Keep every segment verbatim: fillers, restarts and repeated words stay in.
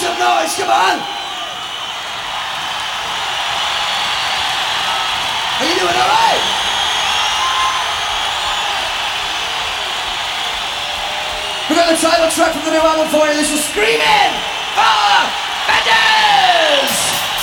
some noise, come on! Are you doing alright? We got the title track from the new album for you. This is Screaming for Vendors!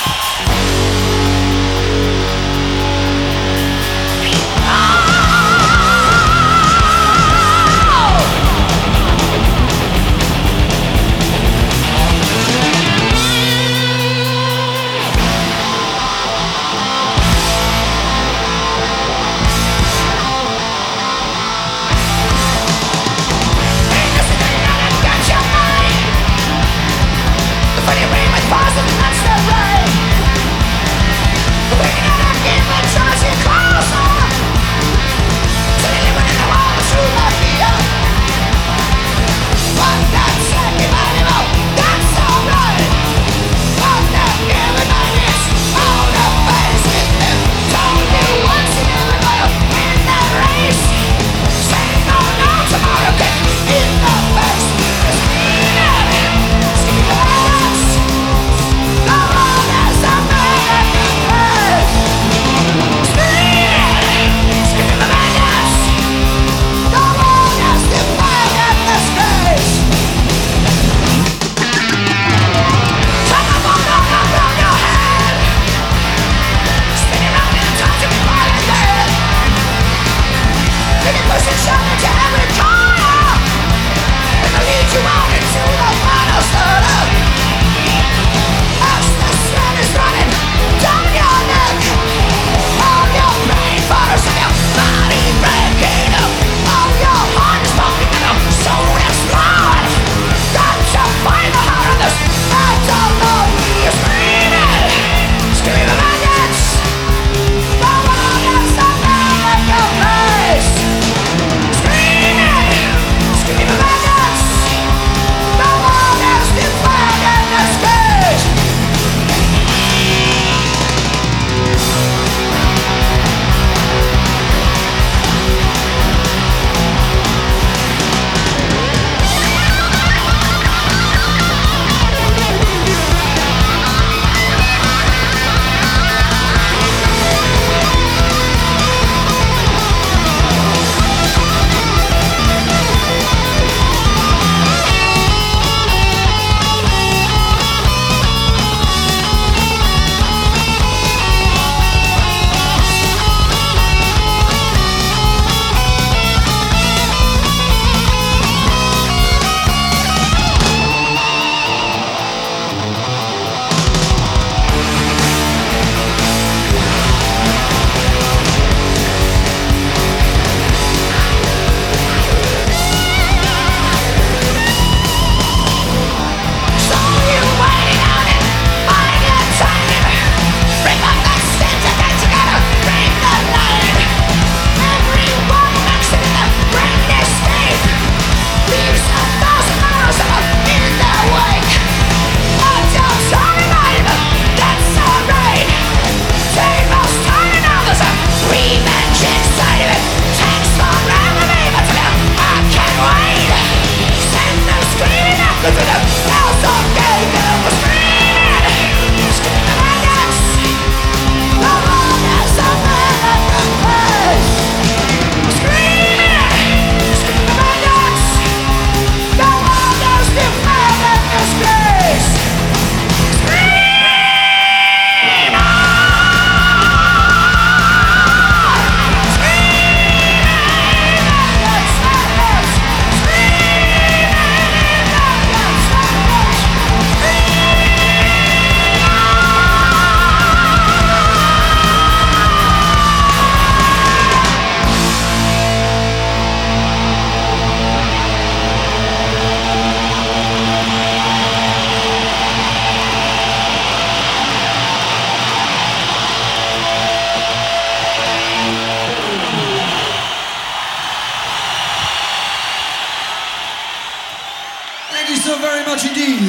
much indeed.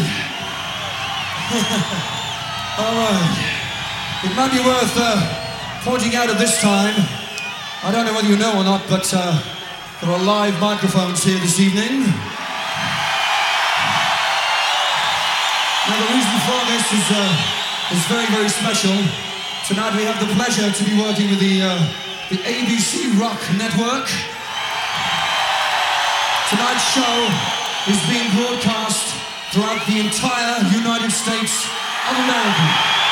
All right. It might be worth uh, pointing out at this time, I don't know whether you know or not, but uh, there are live microphones here this evening. Now the reason for this is, uh, is very, very special. Tonight we have the pleasure to be working with the, uh, the A B C Rock Network. Tonight's show is being broadcast throughout the entire United States of America.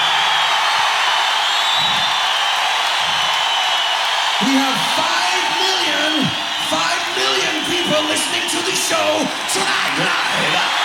We have five million, five million people listening to the show tonight live.